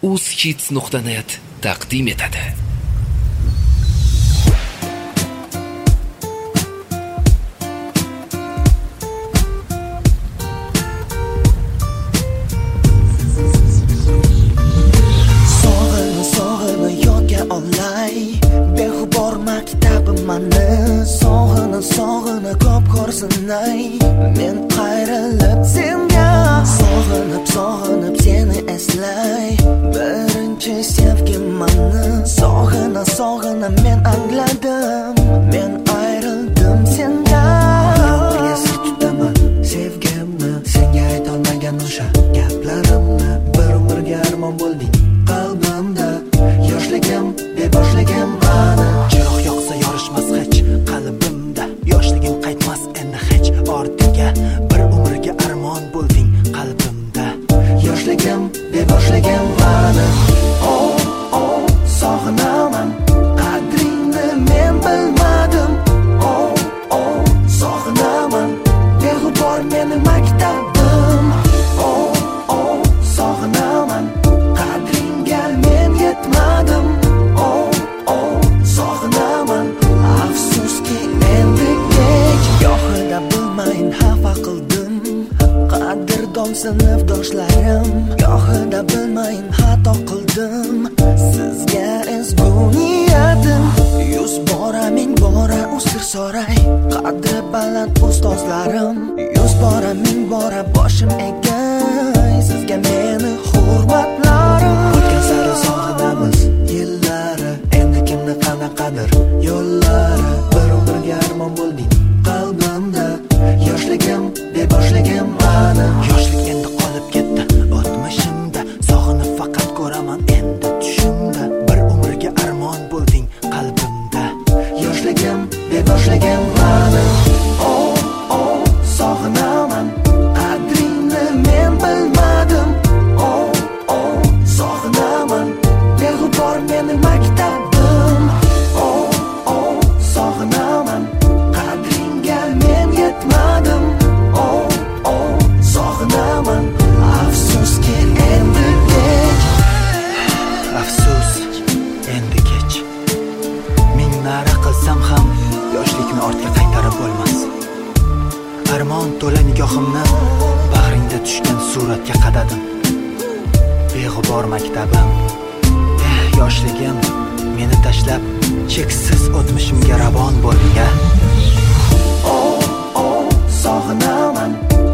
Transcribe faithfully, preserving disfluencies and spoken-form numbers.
uzhits nuqta net taqdim etadi. Sog'ini sog'ini yodga olay, beg'ubor maktabim mani. Sog'ini sog'ini ko'p ko'rsinay, men qayrilib senga. Sog'inib sog'inib seni eslay, birinchi sevgim mani. Sog'ina sog'ina men angladim, men ayrildim senga. Nega sir tutaman sevgimni, senga aytolmagan o'sha gaplarimni. Bir umrga armon bo'lding qalbimda, yoshligim deb boshlagan mani. Chiroq yoqsa yorishmas hech qalbimda, yoshligim qaytmas endi hech ortiga. Bir umrga armon bo'lding qalbimda, yoshligim deb boshlagan mani. Oh oh sog'inaman, qadringni men bilmadim. Oh oh sog'inaman, beg'ubor meni maktabim. Oh oh sog'inaman, qadringga men yetmadim. Oh oh sog'inaman, afsuski endi kech. Gohida bilmayin xafa qildim qadrdon sinfdoshlarim. Gohida bilmayin xato qildim sizga ezgu niyatim. Yuz bora ming bora usr soray, qadri baland ustozlarim. Yuz bora ming bora boshim egay, sizga meni hurmatlarim. O'tgan sari sog'inamiz yillari, endi kimni qanaqadir yo'llari. Bir umrga armon bo'lding qalbimda, yoshligim deb boshlagan mani. Yoshlik endi qolib ketdi o'tmishimda, sog'inib faqat ko'raman endi tushimda. Bir umrga armon bo'lding qalbimda, yoshligim deb boshlagan mani. Oh oh sog'inaman, qadringni men bilmadim. Oh oh sog'inaman, beg'ubor meni maktabim. Oh oh sog'inaman, qadringga men yetmadim. Oh oh sog'inaman, afsuski endi kech. Afsus endi kech. Ming nara qilsam ham yoshlikni ortga qaytarib bo'lmas. Armon to'la nigohimni bag'ringda tushgan suratga qadadim. Beg'ubor maktabim, eh yoshligim, meni tashlab cheksiz o'tmishimga ravon bo'lding-a. Oh oh sog'inaman,